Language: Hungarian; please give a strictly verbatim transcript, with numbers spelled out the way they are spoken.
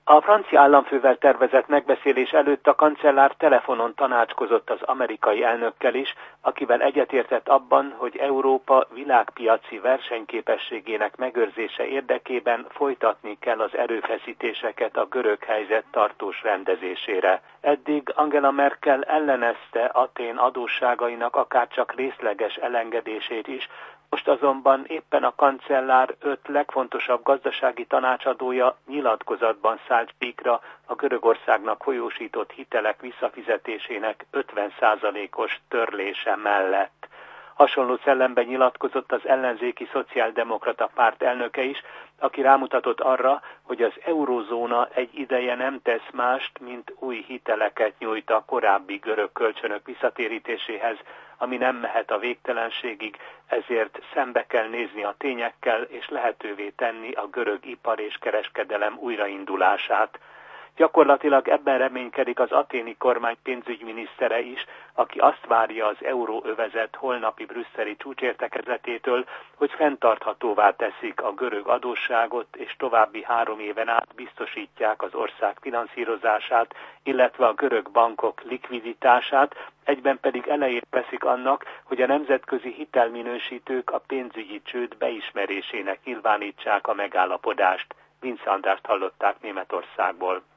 A francia államfővel tervezett megbeszélés előtt a kancellár telefonon tanácskozott az amerikai elnökkel is, akivel egyetértett abban, hogy Európa világpiaci versenyképességének megőrzése érdekében folytatni kell az erőfeszítéseket a görög helyzet tartós rendezésére. Eddig Angela Merkel ellenezte Athén adósságainak akárcsak részleges elengedését is, most azonban éppen a kancellár öt legfontosabb gazdasági tanácsadója nyilatkozatban szállt síkra a Görögországnak folyósított hitelek visszafizetésének ötven százalékos törlése mellett. Hasonló szellemben nyilatkozott az ellenzéki szociáldemokrata párt elnöke is, aki rámutatott arra, hogy az eurózóna egy ideje nem tesz mást, mint új hiteleket nyújt a korábbi görög kölcsönök visszatérítéséhez, ami nem mehet a végtelenségig, ezért szembe kell nézni a tényekkel és lehetővé tenni a görög ipar és kereskedelem újraindulását. Gyakorlatilag ebben reménykedik az athéni kormány pénzügyminisztere is, aki azt várja az euróövezet holnapi brüsszeli csúcsértekezletétől, hogy fenntarthatóvá teszik a görög adósságot, és további három éven át biztosítják az ország finanszírozását, illetve a görög bankok likviditását, egyben pedig elejét veszik annak, hogy a nemzetközi hitelminősítők a pénzügyi csőd beismerésének nyilvánítsák a megállapodást. Vince Andrást hallották Németországból.